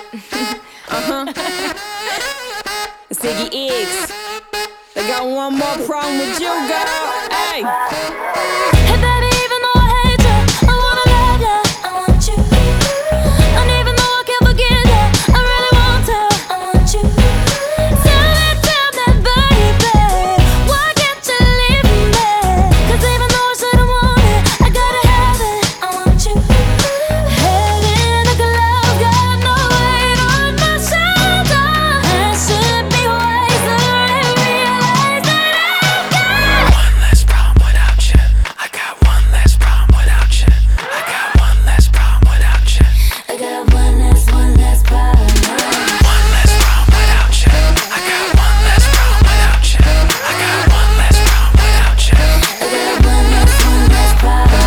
It's Iggy Iggs. They got one more problem with you, girl. Hey. Hey baby, even though I hate you, I wanna love ya, I want you. And even though I can't forget ya, I really want to, I want you. Tell me, baby, why can't you leave me? 'Cause even though I shouldn't want it, I gotta have it, I want you. Heaven like a love, got no weight on my shoulder. I should be wiser and realize that I've got one less problem without you. I got one less problem without you. I got one less problem without you. I got one less problem. One less problem without you. I got one less problem without you. I got one less problem without you. I got one less problem.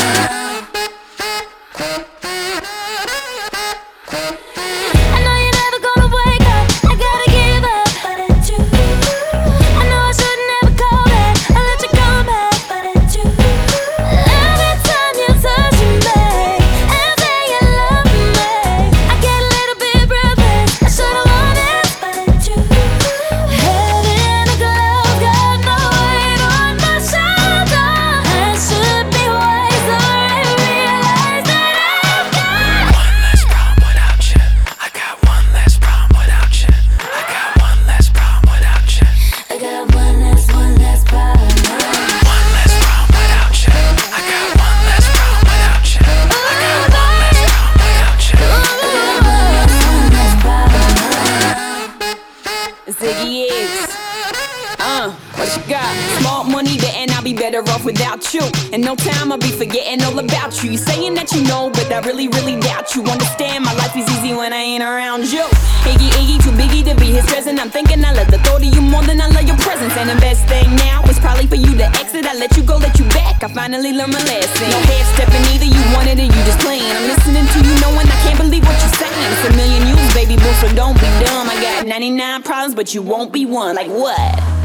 I know you're never gonna wake up, I gotta give up, but it's you. I know I shouldn't ever call back, I let you come back, but it's you. Every time you touch me and say you love me, I get a little bit breathless, I should've wanted it, but it's you. Heaven like a love, got no weight on my shoulder. I should be wiser and realize that I've got One less problem without you. I got one less problem without you. I got one less problem without you. I got one less problem. One less problem without you. I got one less problem without you. I got one less problem without you. It's Iggy Iggs. What you got? Small money, and I'll be better off without you. In no time, I'll be forgetting all about you. You saying that you know, but I really, really doubt you. Understand, my life is easy when I ain't around you. Iggy Iggy, too biggie to be his present. I'm thinking I love the thought of you more than I love your presence. And the best thing now is probably for you to exit. I let you go, let you back. I finally learned my lesson. No half stepping either, you wanted it, you just playing. I'm listening to you, knowing I can't believe what you're saying. It's a million you, baby boo, so don't be dumb. I got 99 problems, but you won't be one. Like what?